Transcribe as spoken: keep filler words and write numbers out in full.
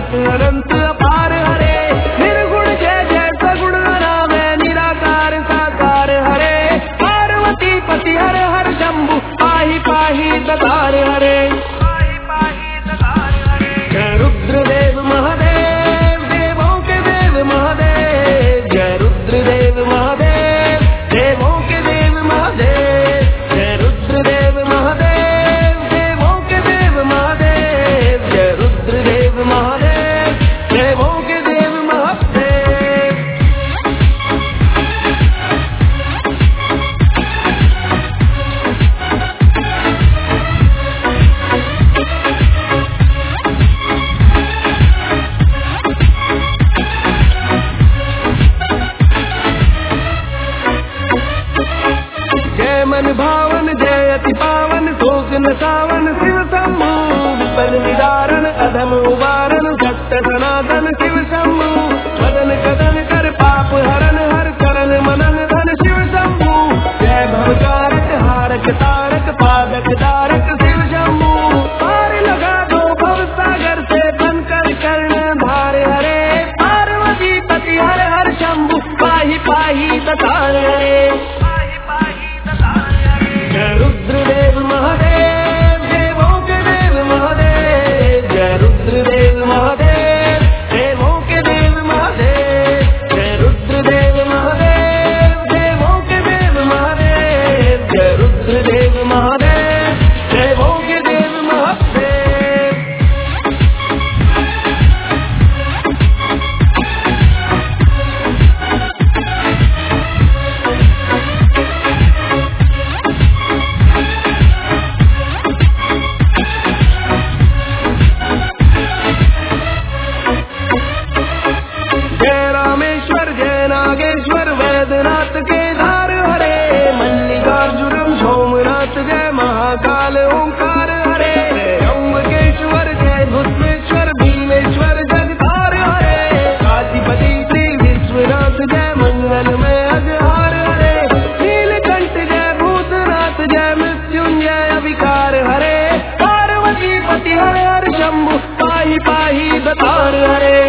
अनहत अनंत अपार हरे। निर्गुण जय जय सगुण नाम है निराकार साकार हरे। पार्वती पति हर हर शंभु पाहि पाहि दतार हरे। जय रुद्रदेव महादेव देवों के देव महादेव। जय रुद्रदेव महादेव देवों के देव महादेव। जय रुद्रदेव महादेव देवों के देव महादेव। जय रुद्रदेव महादेव देवों के देव महादेव। जय मन भावन जय अति पावन शोक न सावन शिव शंभु। विपद निदारण अधम उबारण सत्य सनातन शिव शंभु। मदन कदन कर पाप हरण हर चरण मनन धन शिव शंभु। जय भवकारक हारक तारक पादक तारक शिव शंभु। पार लगा दो भव सागर से बनकर कर्ण धार हरे। पार्वती पति हर हर शंभु पाहि पाहि दतार हरे। जय रुद्रदेव महादेव देवों के देव महादेव। जय रुद्रदेव महादेव देवों के देव महादेव। जय रुद्रदेव महादेव देवों के देव महादेव। जय रुद्रदेव महादेव देवों के देव महादेव। जय रामेश्वर जय नागेश्वर वैद्यनाथ केदार हरे। मल्लिकार्जुनम सोमनाथ जय महाकाल ओंकार हरे। अम्बकेश्वर जय भूतमेश्वर भीमेश्वर जगतार हरे। काशीपति श्री विश्वनाथ जय मंगलमय अजहार हरे। नीलकंठ जय भूतनाथ जय मृत्युंजय अविकार हरे। पार्वती पति हर हर शंभु पाहि पाहि दतार हरे।